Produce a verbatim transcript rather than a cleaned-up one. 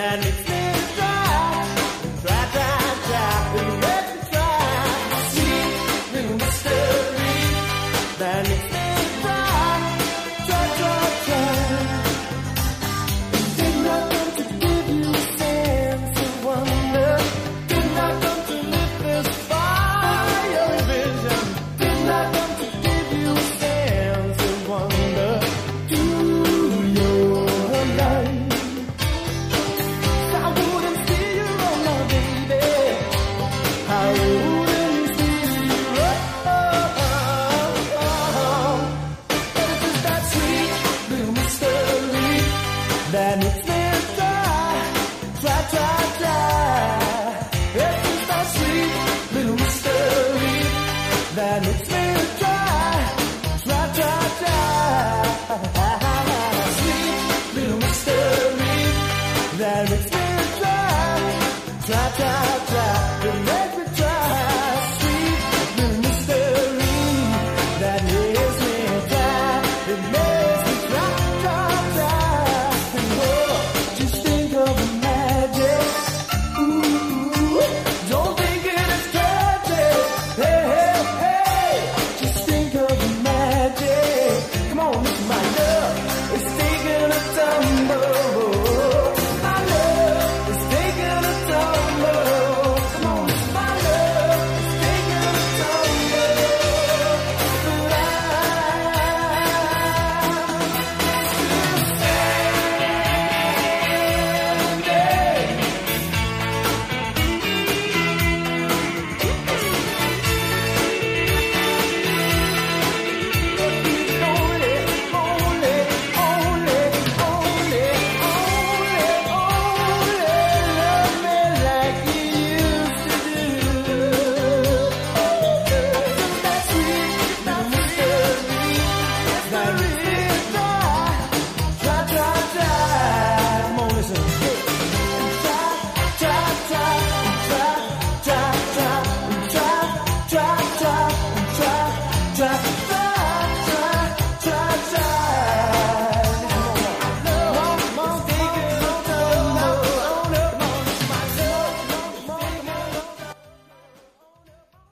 that makes me try, try, try, try, it makes me try, sweet little mystery that makes me try, try, try, try. Did not come to give you a sense of wonder, did not come to lift this fire vision, did not come to give you a sense of wonder to your life. I wouldn't see you, oh, oh, oh. But it's just that sweet little mystery that makes me try, try, try, try. It's just that sweet little mystery that makes me try, try, try, try. Sweet little mystery that makes me try, try, try.